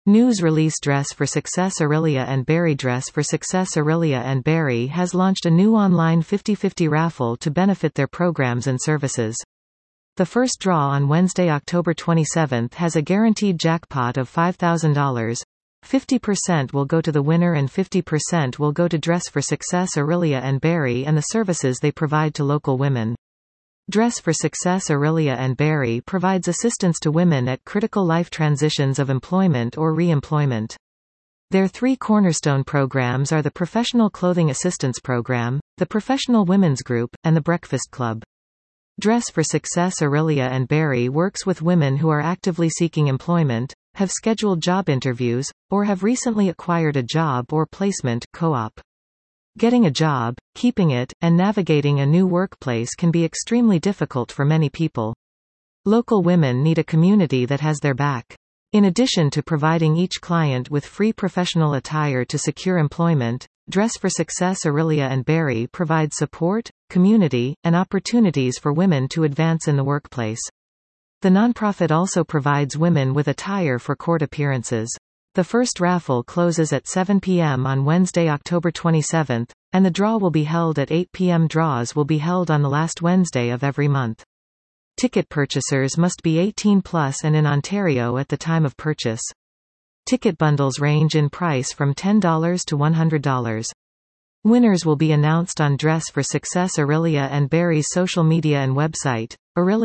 News release Dress for Success Aurelia and Berry Dress for Success Aurelia and Berry has launched a new online 50/50 raffle to benefit their programs and services. The first draw on Wednesday, October 27 has a guaranteed jackpot of $5,000. 50% will go to the winner and 50% will go to Dress for Success Aurelia and Berry and the services they provide to local women. Dress for Success Aurelia and Berry provides assistance to women at critical life transitions of employment or re-employment. Their three cornerstone programs are the Professional Clothing Assistance Program, the Professional Women's Group, and the Breakfast Club. Dress for Success Aurelia and Berry works with women who are actively seeking employment, have scheduled job interviews, or have recently acquired a job or placement co-op. Getting a job, keeping it, and navigating a new workplace can be extremely difficult for many people. Local women need a community that has their back. In addition to providing each client with free professional attire to secure employment, Dress for Success Aurelia and Berry provides support, community, and opportunities for women to advance in the workplace. The nonprofit also provides women with attire for court appearances. The first raffle closes at 7 p.m. on Wednesday, October 27, and the draw will be held at 8 p.m. Draws will be held on the last Wednesday of every month. Ticket purchasers must be 18 plus and in Ontario at the time of purchase. Ticket bundles range in price from $10 to $100. Winners will be announced on Dress for Success Aurelia and Berry's social media and website,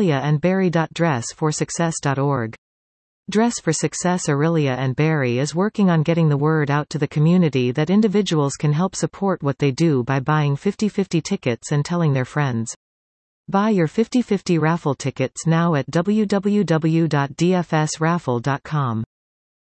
aureliaandberry.dressforsuccess.org. Dress for Success Aurelia and Berry is working on getting the word out to the community that individuals can help support what they do by buying 50/50 tickets and telling their friends. Buy your 50/50 raffle tickets now at www.dfsraffle.com.